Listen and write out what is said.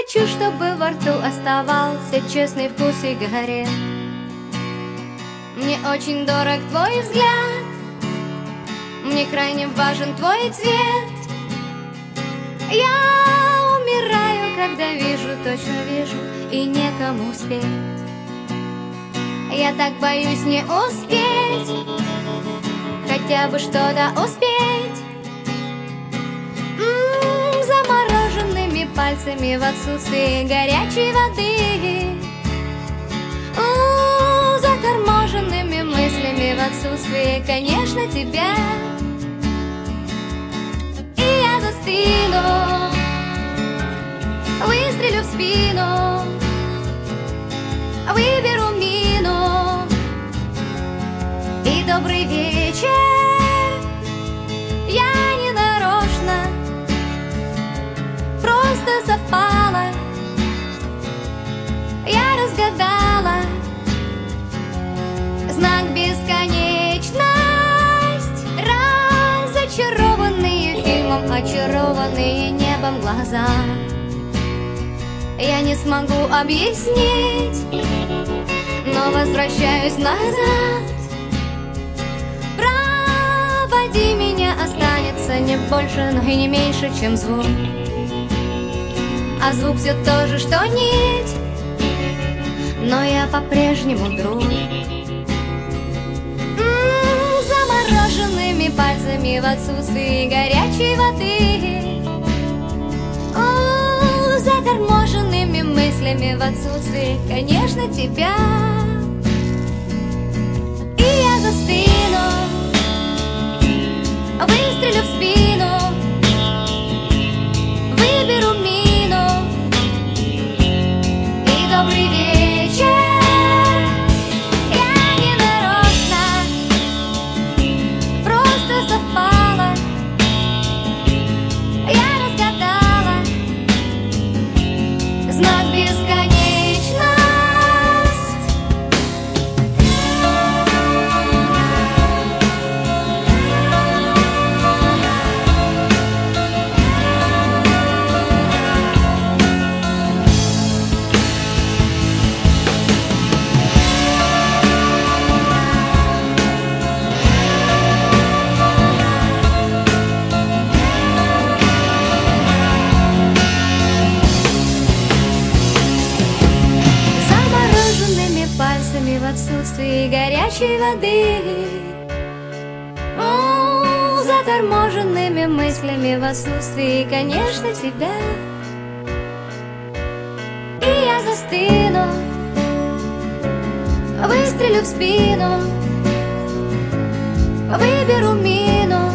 хочу, чтобы во рту оставался честный вкус сигарет. Мне очень дорог твой взгляд, мне крайне важен твой цвет. Я умираю, когда вижу, точно вижу, и некому спеть. Я так боюсь не успеть, хотя бы что-то успеть. Замороженными пальцами в отсутствии горячей воды, заторможенными мыслями в отсутствии, конечно, тебя. И я застыну, выстрелю в спину, выберу мину. И добрый вечер, я не нарочно, просто совпало, я разгадала знак бесконечность. Разочарованные фильмом, очарованные небом глаза. Я не смогу объяснить, но возвращаюсь назад. Проводи меня, останется не больше, но и не меньше, чем звук. А звук все то же, что нить, но я по-прежнему друг. Замороженными пальцами в отсутствии горячей воды, заторможенными мыслями в отсутствии, конечно, тебя. И я застыну, выстрелю в спину, выберу мину. И добрый вечер, я не нарочно, просто совпало, я разгадала знак бесконечность. В отсутствии горячей воды, заторможенными мыслями в отсутствии, конечно, тебя. И я застыну, выстрелю в спину, выберу мину.